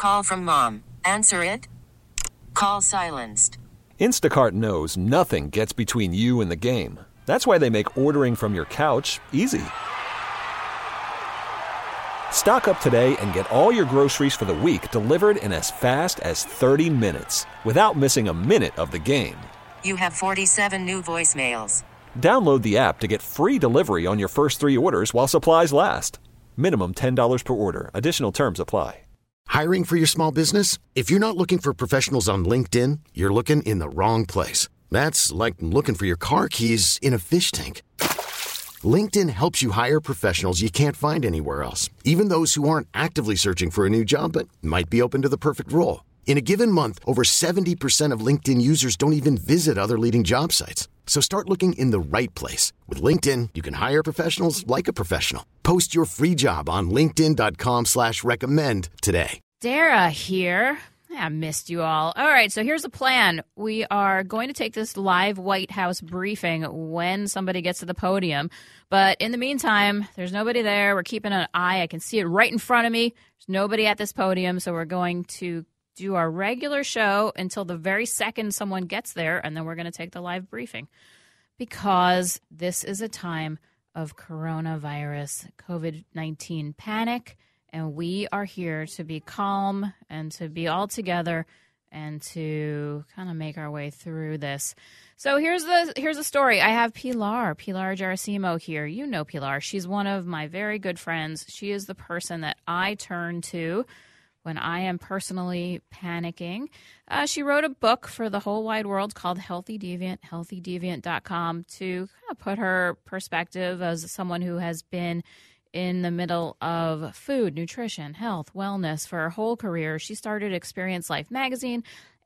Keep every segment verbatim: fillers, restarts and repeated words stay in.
Call from mom. Answer it. Call silenced. Instacart knows nothing gets between you and the game. That's why they make ordering from your couch easy. Stock up today and get all your groceries for the week delivered in as fast as thirty minutes without missing a minute of the game. You have forty-seven new voicemails. Download the app to get free delivery on your first three orders while supplies last. Minimum ten dollars per order. Additional terms apply. Hiring for your small business? If you're not looking for professionals on LinkedIn, you're looking in the wrong place. That's like looking for your car keys in a fish tank. LinkedIn helps you hire professionals you can't find anywhere else, even those who aren't actively searching for a new job but might be open to the perfect role. In a given month, over seventy percent of LinkedIn users don't even visit other leading job sites. So start looking in the right place. With LinkedIn, you can hire professionals like a professional. Post your free job on linkedin.com slash recommend today. Dara here. I missed you all. All right, so here's the plan. We are going to take this live White House briefing when somebody gets to the podium. But in the meantime, there's nobody there. We're keeping an eye. I can see it right in front of me. There's nobody at this podium, so we're going to do our regular show until the very second someone gets there, and then we're going to take the live briefing because this is a time of coronavirus, covid nineteen panic, and we are here to be calm and to be all together and to kind of make our way through this. So here's the here's the story. I have Pilar, Pilar Gerasimo here. You know Pilar. She's one of my very good friends. She is the person that I turn to when I am personally panicking. Uh, she wrote a book for the whole wide world called Healthy Deviant, healthy deviant dot com, to kind of put her perspective as someone who has been in the middle of food, nutrition, health, wellness for her whole career. She started Experience Life magazine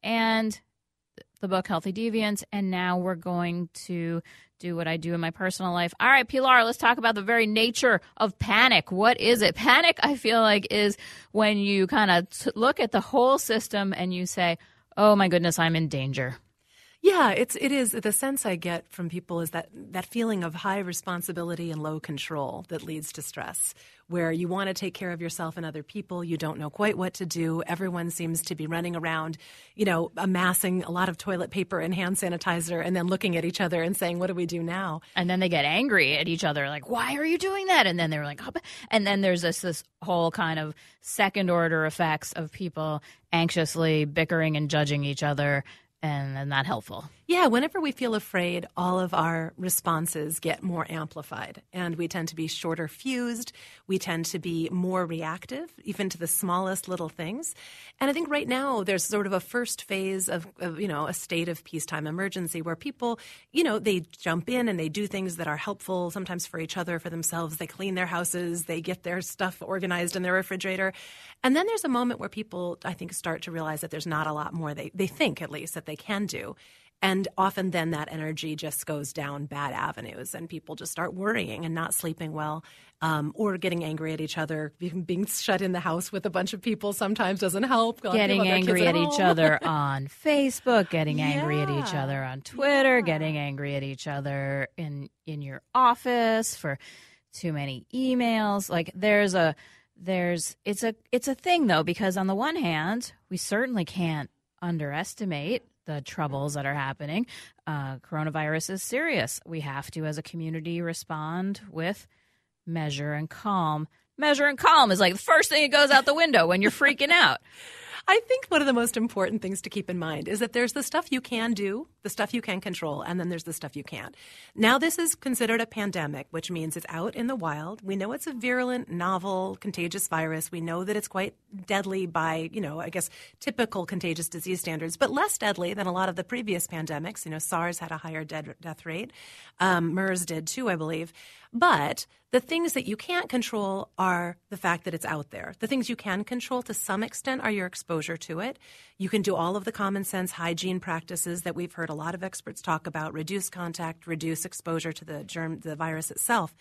and the book Healthy Deviant, and now we're going to do what I do in my personal life. All right, Pilar, let's talk about the very nature of panic. What is it? Panic, I feel like, is when you kind of t- look at the whole system and you say, oh, my goodness, I'm in danger. Yeah, it's it is the sense I get from people is that that feeling of high responsibility and low control that leads to stress, where you want to take care of yourself and other people, you don't know quite what to do. Everyone seems to be running around, you know, amassing a lot of toilet paper and hand sanitizer and then looking at each other and saying, what do we do now? And then they get angry at each other, like, why are you doing that? And then they're like, oh. And then there's this this whole kind of second order effects of people anxiously bickering and judging each other. And not helpful. Yeah, whenever we feel afraid, all of our responses get more amplified, and we tend to be shorter fused. We tend to be more reactive, even to the smallest little things. And I think right now there's sort of a first phase of, of, you know, a state of peacetime emergency where people, you know, they jump in and they do things that are helpful sometimes for each other, for themselves. They clean their houses, they get their stuff organized in their refrigerator. And then there's a moment where people, I think, start to realize that there's not a lot more they, they think, at least, that they can do. And often then that energy just goes down bad avenues and people just start worrying and not sleeping well, um, or getting angry at each other. Being shut in the house with a bunch of people sometimes doesn't help. Getting angry at, at each other on Facebook, getting yeah. angry at each other on Twitter, yeah. getting angry at each other in, in your office for too many emails. Like there's a there's it's a it's a thing, though, because on the one hand, we certainly can't underestimate the troubles that are happening. Uh, coronavirus is serious. We have to, as a community, respond with measure and calm. Measure and calm is like the first thing that goes out the window when you're freaking out. I think one of the most important things to keep in mind is that there's the stuff you can do, the stuff you can control, and then there's the stuff you can't. Now, this is considered a pandemic, which means it's out in the wild. We know it's a virulent, novel, contagious virus. We know that it's quite deadly by, you know, I guess, typical contagious disease standards, but less deadly than a lot of the previous pandemics. You know, SARS had a higher dead, death rate. Um, MERS did too, I believe. But the things that you can't control are the fact that it's out there. The things you can control to some extent are your exposure to it. You can do all of the common sense hygiene practices that we've heard a lot of experts talk about, reduce contact, reduce exposure to the germ, the virus itself.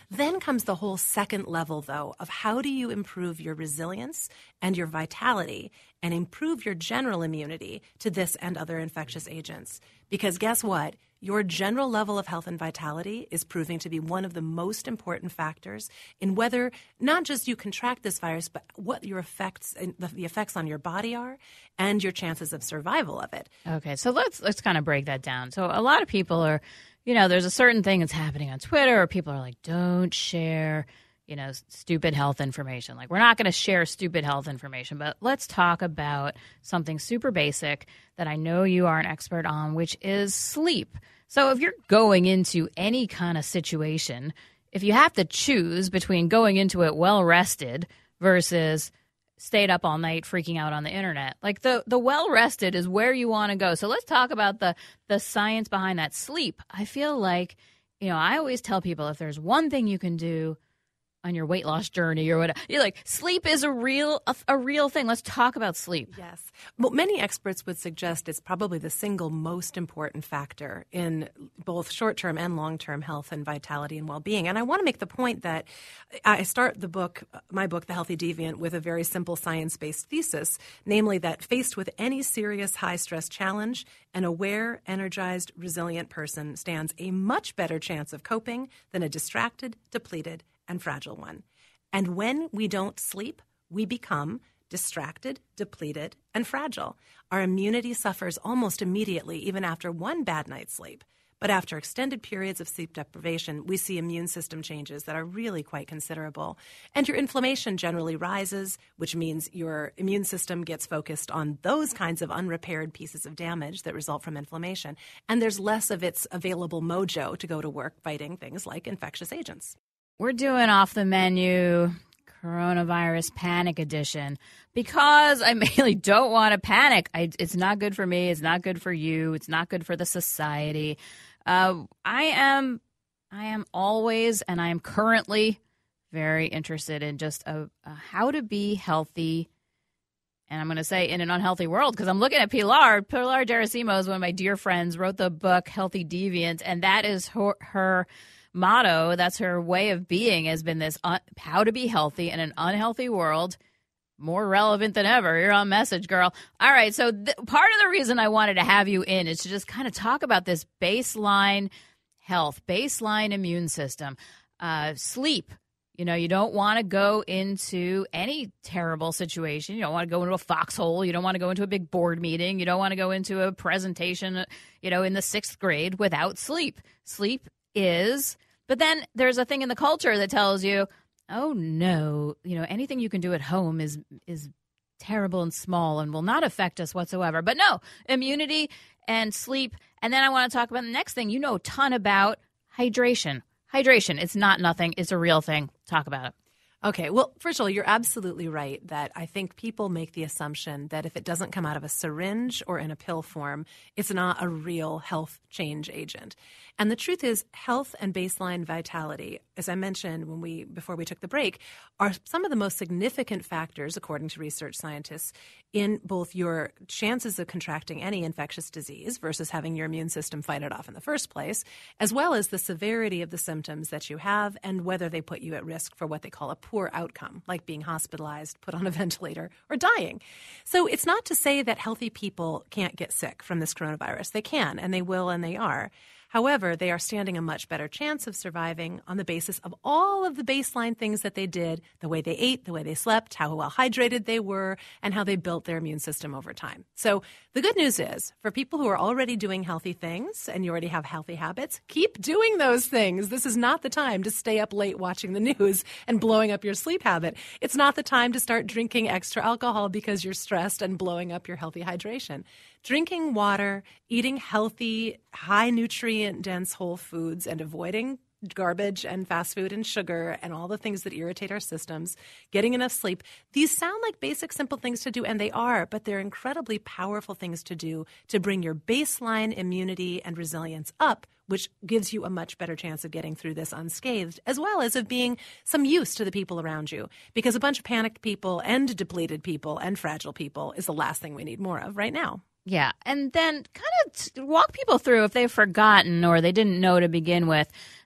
Then comes the whole second level, though, of how do you improve your resilience and your vitality and improve your general immunity to this and other infectious agents. Because guess what? Your general level of health and vitality is proving to be one of the most important factors in whether not just you contract this virus, but what your effects, the effects on your body are and your chances of survival of it. Okay, so let's let's kind of break that down. So a lot of people are, you know, there's a certain thing that's happening on Twitter, or people are like, don't share, you know, stupid health information. Like, we're not going to share stupid health information, but let's talk about something super basic that I know you are an expert on, which is sleep. So if you're going into any kind of situation, if you have to choose between going into it well-rested versus stayed up all night freaking out on the internet, like the, the well-rested is where you want to go. So let's talk about the, the science behind that sleep. I feel like, you know, I always tell people if there's one thing you can do on your weight loss journey or whatever, you're like, sleep is a real a, a real thing. Let's talk about sleep. Yes. Well, many experts would suggest it's probably the single most important factor in both short-term and long-term health and vitality and well-being. And I want to make the point that I start the book, my book, The Healthy Deviant, with a very simple science-based thesis, namely that faced with any serious high-stress challenge, an aware, energized, resilient person stands a much better chance of coping than a distracted, depleted, and fragile one. And when we don't sleep, we become distracted, depleted, and fragile. Our immunity suffers almost immediately, even after one bad night's sleep. But after extended periods of sleep deprivation, we see immune system changes that are really quite considerable. And your inflammation generally rises, which means your immune system gets focused on those kinds of unrepaired pieces of damage that result from inflammation. And there's less of its available mojo to go to work fighting things like infectious agents. We're doing off the menu coronavirus panic edition because I mainly don't want to panic. I, it's not good for me. It's not good for you. It's not good for the society. Uh, I am, I am always, and I am currently very interested in just a, a how to be healthy. And I'm going to say in an unhealthy world, because I'm looking at Pilar. Pilar Gerasimos, one of my dear friends, wrote the book Healthy Deviant, and that is her, her motto. That's her way of being, has been this un- how to be healthy in an unhealthy world. More relevant than ever. You're on message, girl. All right, so th- part of the reason I wanted to have you in is to just kind of talk about this baseline health, baseline immune system, uh, sleep. You know, you don't want to go into any terrible situation. You don't want to go into a foxhole. You don't want to go into a big board meeting. You don't want to go into a presentation, you know, in the sixth grade without sleep. Sleep is, but then there's a thing in the culture that tells you, oh no, you know, anything you can do at home is is terrible and small and will not affect us whatsoever. But no, immunity and sleep. And then I want to talk about the next thing. You know a ton about hydration. Hydration, it's not nothing. It's a real thing. Talk about it. Okay. Well, first of all, you're absolutely right that I think people make the assumption that if it doesn't come out of a syringe or in a pill form, it's not a real health change agent. And the truth is, health and baseline vitality, as I mentioned when we before we took the break, are some of the most significant factors, according to research scientists, in both your chances of contracting any infectious disease versus having your immune system fight it off in the first place, as well as the severity of the symptoms that you have and whether they put you at risk for what they call a poor outcome, like being hospitalized, put on a ventilator, or dying. So it's not to say that healthy people can't get sick from this coronavirus. They can, and they will, and they are. However, they are standing a much better chance of surviving on the basis of all of the baseline things that they did, the way they ate, the way they slept, how well hydrated they were, and how they built their immune system over time. So the good news is, for people who are already doing healthy things and you already have healthy habits, keep doing those things. This is not the time to stay up late watching the news and blowing up your sleep habit. It's not the time to start drinking extra alcohol because you're stressed and blowing up your healthy hydration. Drinking water, eating healthy, high-nutrient-dense whole foods, and avoiding garbage and fast food and sugar and all the things that irritate our systems, getting enough sleep. These sound like basic, simple things to do, and they are, but they're incredibly powerful things to do to bring your baseline immunity and resilience up, which gives you a much better chance of getting through this unscathed, as well as of being some use to the people around you. Because a bunch of panicked people and depleted people and fragile people is the last thing we need more of right now. Yeah, and then kind of walk people through, if they've forgotten or they didn't know to begin with,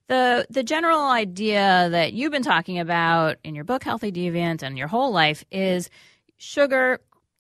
the the general idea that you've been talking about in your book, Healthy Deviant, and your whole life is sugar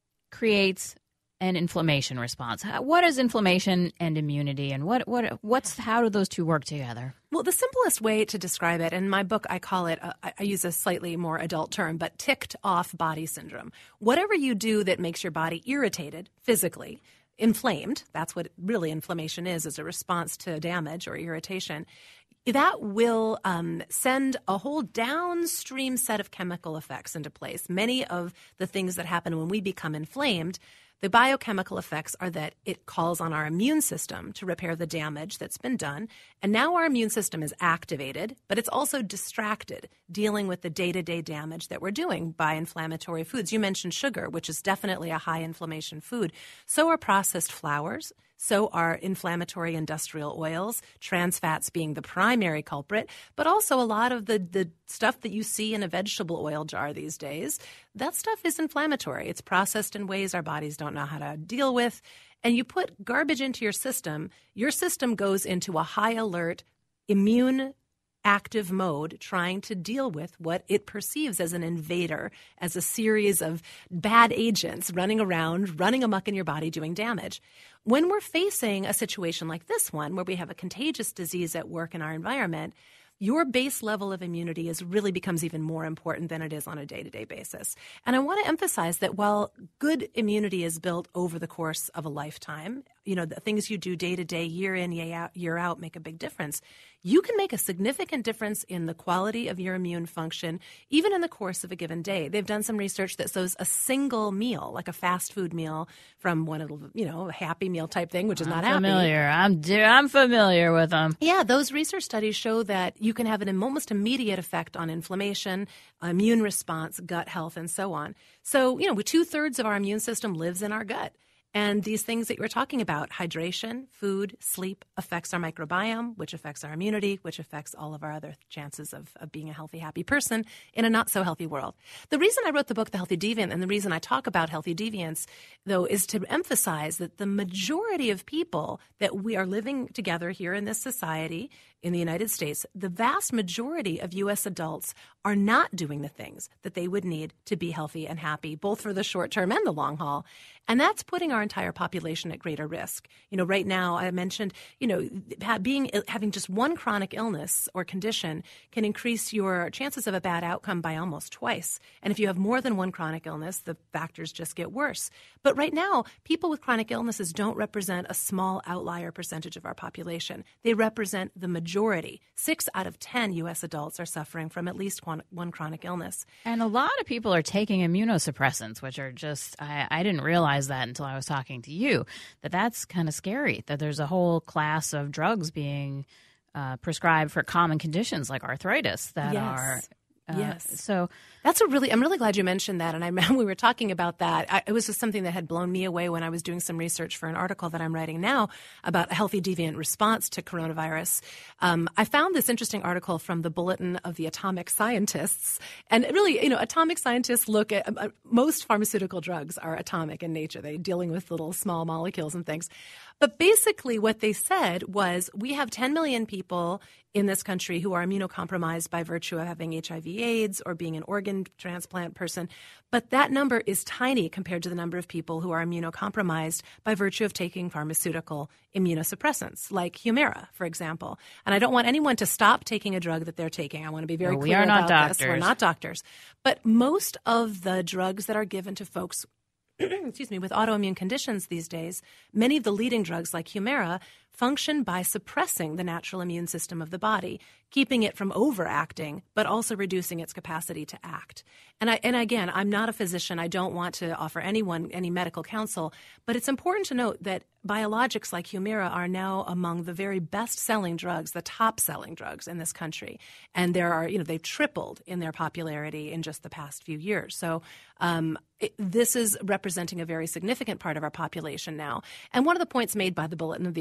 creates an inflammation response. What is inflammation and immunity, and what what what's how do those two work together? Well, the simplest way to describe it, in my book I call it, uh, I use a slightly more adult term, but ticked off body syndrome. Whatever you do that makes your body irritated physically, inflamed, that's what really inflammation is, is a response to damage or irritation, that will um, send a whole downstream set of chemical effects into place. Many of the things that happen when we become inflamed, the biochemical effects are that it calls on our immune system to repair the damage that's been done. And now our immune system is activated, but it's also distracted, dealing with the day-to-day damage that we're doing by inflammatory foods. You mentioned sugar, which is definitely a high inflammation food. So are processed flours. So are inflammatory industrial oils, trans fats being the primary culprit, but also a lot of the, the stuff that you see in a vegetable oil jar these days. That stuff is inflammatory. It's processed in ways our bodies don't know how to deal with. And you put garbage into your system, your system goes into a high alert, immune active mode, trying to deal with what it perceives as an invader, as a series of bad agents running around, running amok in your body, doing damage. When we're facing a situation like this one, where we have a contagious disease at work in our environment, your base level of immunity is really becomes even more important than it is on a day-to-day basis. And I want to emphasize that while good immunity is built over the course of a lifetime, you know, the things you do day to day, year in, year out, year out make a big difference. You can make a significant difference in the quality of your immune function, even in the course of a given day. They've done some research that shows a single meal, like a fast food meal from one of the, you know, a Happy Meal type thing, which is I'm not familiar. happy. I'm I'm familiar with them. Yeah, those research studies show that you can have an almost immediate effect on inflammation, immune response, gut health, and so on. So, you know, two-thirds of our immune system lives in our gut. And these things that you were talking about, hydration, food, sleep, affects our microbiome, which affects our immunity, which affects all of our other chances of, of being a healthy, happy person in a not-so-healthy world. The reason I wrote the book, The Healthy Deviant, and the reason I talk about healthy deviance, though, is to emphasize that the majority of people that we are living together here in this society, in the United States, the vast majority of U S adults are not doing the things that they would need to be healthy and happy, both for the short term and the long haul. And that's putting our entire population at greater risk. You know, right now, I mentioned, you know, being having just one chronic illness or condition can increase your chances of a bad outcome by almost twice. And if you have more than one chronic illness, the factors just get worse. But right now, people with chronic illnesses don't represent a small outlier percentage of our population. They represent the majority. Six out of ten U S adults are suffering from at least one, one chronic illness. And a lot of people are taking immunosuppressants, which are just, I, I didn't realize that until I was talking to you, that that's kind of scary, that there's a whole class of drugs being uh, prescribed for common conditions like arthritis that yes. are Uh, yes. So that's a really, I'm really glad you mentioned that. And I remember we were talking about that. I, it was just something that had blown me away when I was doing some research for an article that I'm writing now about a healthy deviant response to coronavirus. Um, I found this interesting article from the Bulletin of the Atomic Scientists. And really, you know, atomic scientists look at uh, most pharmaceutical drugs are atomic in nature. They're dealing with little small molecules and things. But basically what they said was we have ten million people in this country who are immunocompromised by virtue of having H I V AIDS or being an organ transplant person. But that number is tiny compared to the number of people who are immunocompromised by virtue of taking pharmaceutical immunosuppressants, like Humira, for example. And I don't want anyone to stop taking a drug that they're taking. I want to be very no, clear we are about not doctors. this. We're not doctors. But most of the drugs that are given to folks excuse me, with autoimmune conditions these days, many of the leading drugs like Humira function by suppressing the natural immune system of the body, keeping it from overacting, but also reducing its capacity to act. And I, and again, I'm not a physician. I don't want to offer anyone any medical counsel, but it's important to note that biologics like Humira are now among the very best-selling drugs, the top-selling drugs in this country. And there are, you know, they've tripled in their popularity in just the past few years. So um, it, this is representing a very significant part of our population now. And one of the points made by the Bulletin of the Atomic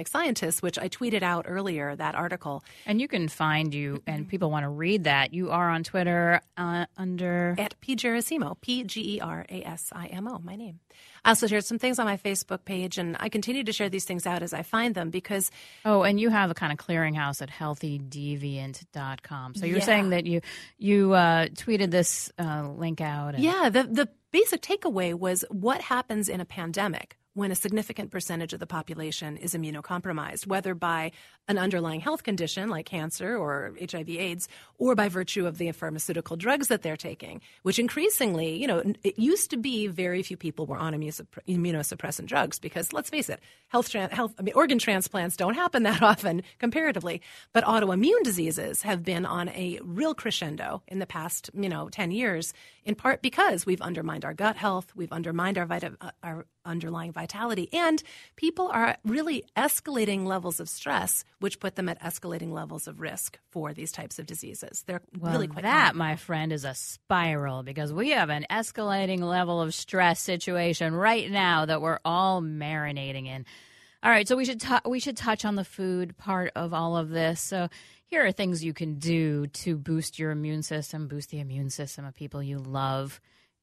Scientists, which I tweeted out earlier, that article. And you can find you, and people want to read that. You are on Twitter uh, under... At P. Gerasimo, P G E R A S I M O, my name. I also shared some things on my Facebook page, and I continue to share these things out as I find them because... Oh, and you have a kind of clearinghouse at healthy deviant dot com. So you're Yeah. saying that you you uh, tweeted this uh, link out. And... Yeah, the, the basic takeaway was what happens in a pandemic when a significant percentage of the population is immunocompromised, whether by an underlying health condition like cancer or H I V AIDS, or by virtue of the pharmaceutical drugs that they're taking, which increasingly, you know, it used to be very few people were on immunosupp- immunosuppressant drugs because, let's face it, health, tra- health I mean, organ transplants don't happen that often comparatively, but autoimmune diseases have been on a real crescendo in the past, you know, ten years, in part because we've undermined our gut health, we've undermined our, vita- uh, our underlying vitality, and people are really escalating levels of stress, which put them at escalating levels of risk for these types of diseases. They're Well, really quite that, common. my friend, is a spiral because we have an escalating level of stress situation right now that we're all marinating in. All right, so we should t- we should touch on the food part of all of this. So here are things you can do to boost your immune system, boost the immune system of people you love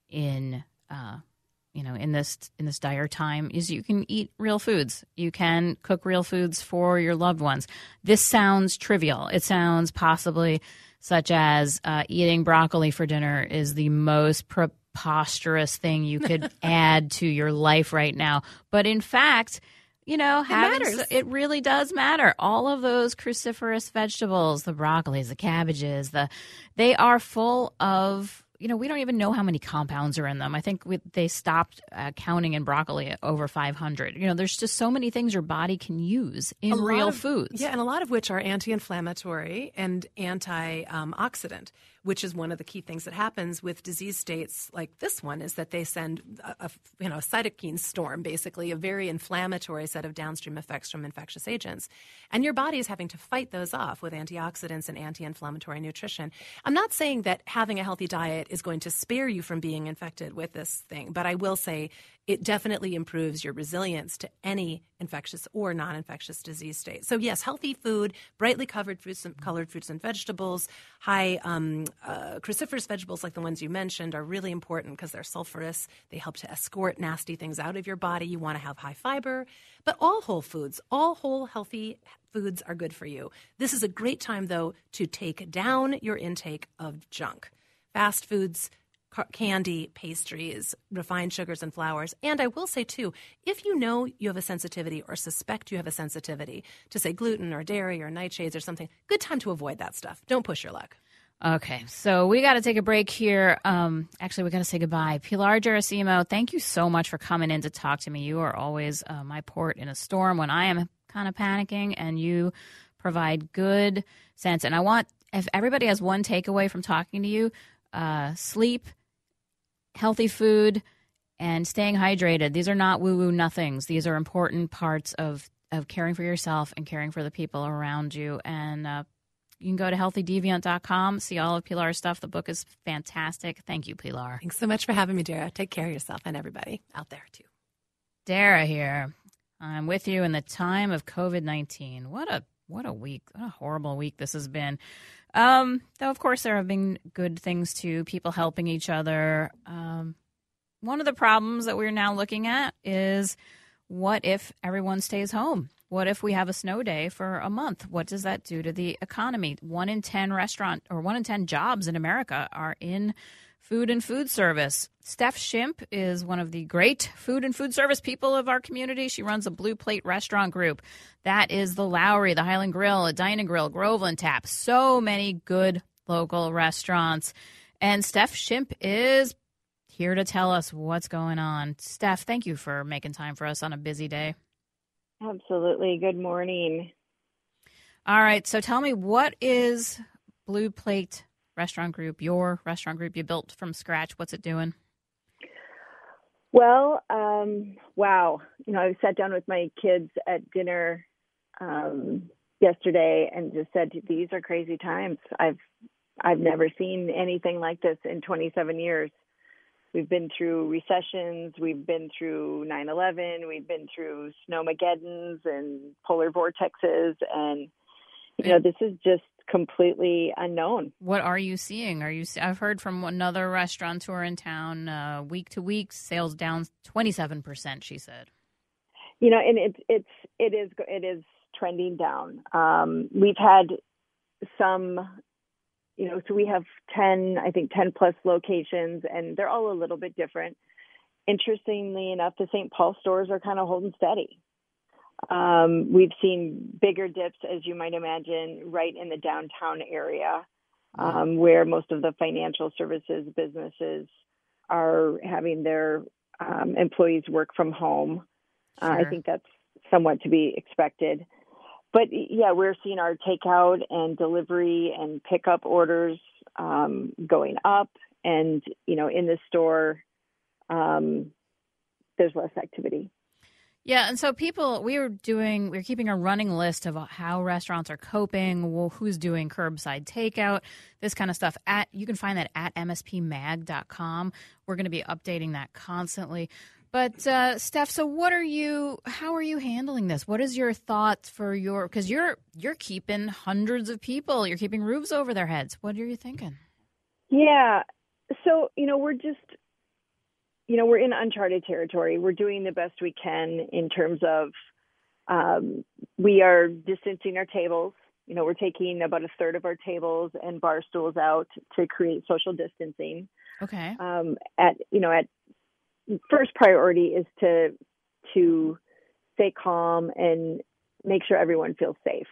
in uh, you know, in this in this dire time. Is you can eat real foods. You can cook real foods for your loved ones. This sounds trivial. It sounds possibly such as uh, eating broccoli for dinner is the most preposterous thing you could add to your life right now. But in fact, you know, having matters. s- it really does matter. All of those cruciferous vegetables, the broccolis, the cabbages, the they are full of, you know, we don't even know how many compounds are in them. I think we, they stopped uh, counting in broccoli at over five hundred. You know, there's just so many things your body can use in A lot real of- foods. Yeah, and a lot of which are anti-inflammatory and anti-oxidant, which is one of the key things that happens with disease states like this one, is that they send a, a you know a cytokine storm, basically a very inflammatory set of downstream effects from infectious agents, and your body is having to fight those off with antioxidants and anti-inflammatory nutrition. I'm not saying that having a healthy diet is going to spare you from being infected with this thing, but I will say it definitely improves your resilience to any infectious or non-infectious disease state. So yes, healthy food, brightly covered fruits and colored fruits and vegetables, high um, uh, cruciferous vegetables like the ones you mentioned are really important because they're sulfurous. They help to escort nasty things out of your body. You want to have high fiber, but all whole foods, all whole healthy foods are good for you. This is a great time, though, to take down your intake of junk. Fast foods, candy, pastries, refined sugars and flours. And I will say, too, if you know you have a sensitivity or suspect you have a sensitivity to, say, gluten or dairy or nightshades or something, good time to avoid that stuff. Don't push your luck. Okay, so we got to take a break here. Um, actually, we got to say goodbye. Pilar Gerasimo, thank you so much for coming in to talk to me. You are always uh, my port in a storm when I am kind of panicking, and you provide good sense. And I want, if everybody has one takeaway from talking to you, uh, sleep, healthy food, and staying hydrated. These are not woo-woo nothings. These are important parts of, of caring for yourself and caring for the people around you. And uh, you can go to healthy deviant dot com, see all of Pilar's stuff. The book is fantastic. Thank you, Pilar. Thanks so much for having me, Dara. Take care of yourself and everybody out there, too. Dara here. I'm with you in the time of covid nineteen. What a what a week. What a horrible week this has been. Um, though, of course, there have been good things, too, people helping each other. Um, one of the problems that we're now looking at is what if everyone stays home? What if we have a snow day for a month? What does that do to the economy? One in ten restaurant or one in ten jobs in America are in food and food service. Steph Shimp is one of the great food and food service people of our community. She runs a Blue Plate restaurant group. That is the Lowry, the Highland Grill, a Dining Grill, Groveland Tap. So many good local restaurants. And Steph Shimp is here to tell us what's going on. Steph, thank you for making time for us on a busy day. Absolutely. Good morning. All right. So tell me, what is Blue Plate Restaurant Group, your restaurant group you built from scratch? What's it doing? Well, um, wow. You know, I sat down with my kids at dinner um, yesterday and just said, these are crazy times. I've I've never seen anything like this in twenty-seven years. We've been through recessions. We've been through nine eleven. We've been through snowmageddons and polar vortexes. And, you know, this is just completely unknown. What are you seeing? Are you? I've heard from another restaurateur in town, uh, week to week, sales down twenty-seven percent, she said. You know, and it's, it's, it is, it is trending down. Um, we've had some, you know, so we have ten, I think ten plus locations, and they're all a little bit different. Interestingly enough, the Saint Paul stores are kind of holding steady. Um, we've seen bigger dips, as you might imagine, right in the downtown area, um, where most of the financial services businesses are having their um, employees work from home. Sure. Uh, I think that's somewhat to be expected. But yeah, we're seeing our takeout and delivery and pickup orders um, going up. And, you know, in the store, um, there's less activity. Yeah, and so people, we were doing, we were keeping a running list of how restaurants are coping, well, who's doing curbside takeout, this kind of stuff. At you can find that at m s p mag dot com. We're going to be updating that constantly. But uh, Steph, so what are you? How are you handling this? What is your thoughts for your? Because you're you're keeping hundreds of people, you're keeping roofs over their heads. What are you thinking? Yeah, so you know we're just. You know, we're in uncharted territory. We're doing the best we can in terms of um, we are distancing our tables. You know, we're taking about a third of our tables and bar stools out to create social distancing. Okay. Um, at you know, at first priority is to to stay calm and make sure everyone feels safe,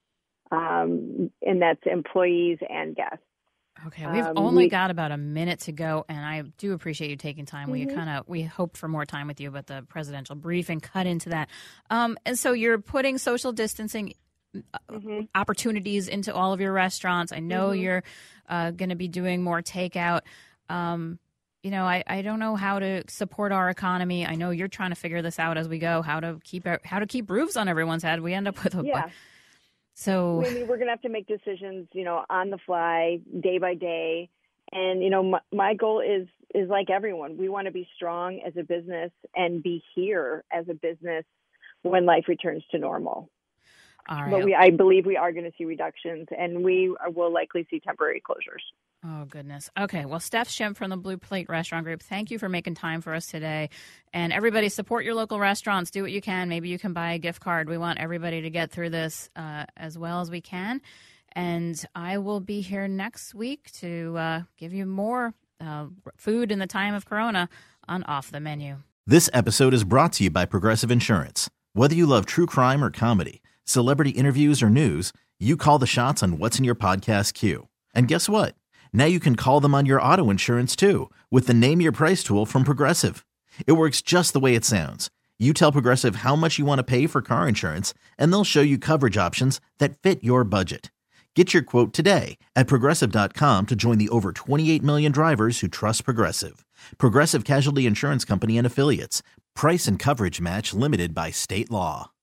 um, and that's employees and guests. Okay, we've um, only we, got about a minute to go, and I do appreciate you taking time. Mm-hmm. We kind of we hoped for more time with you, but the presidential briefing cut into that. Um, and so you're putting social distancing mm-hmm. opportunities into all of your restaurants. I know mm-hmm. you're uh, going to be doing more takeout. Um, you know, I, I don't know how to support our economy. I know you're trying to figure this out as we go. How to keep how to keep roofs on everyone's head. We end up with a yeah. So I mean, we're going to have to make decisions, you know, on the fly, day by day. And, you know, my, my goal is, is like everyone, we want to be strong as a business and be here as a business when life returns to normal. All right. But we, I believe we are going to see reductions, and we will likely see temporary closures. Oh, goodness. Okay. Well, Steph Schimpf from the Blue Plate Restaurant Group, thank you for making time for us today. And everybody, support your local restaurants. Do what you can. Maybe you can buy a gift card. We want everybody to get through this uh, as well as we can. And I will be here next week to uh, give you more uh, food in the time of Corona on Off the Menu. This episode is brought to you by Progressive Insurance. Whether you love true crime or comedy, celebrity interviews or news, you call the shots on what's in your podcast queue. And guess what? Now you can call them on your auto insurance, too, with the Name Your Price tool from Progressive. It works just the way it sounds. You tell Progressive how much you want to pay for car insurance, and they'll show you coverage options that fit your budget. Get your quote today at Progressive dot com to join the over twenty-eight million drivers who trust Progressive. Progressive Casualty Insurance Company and Affiliates. Price and coverage match limited by state law.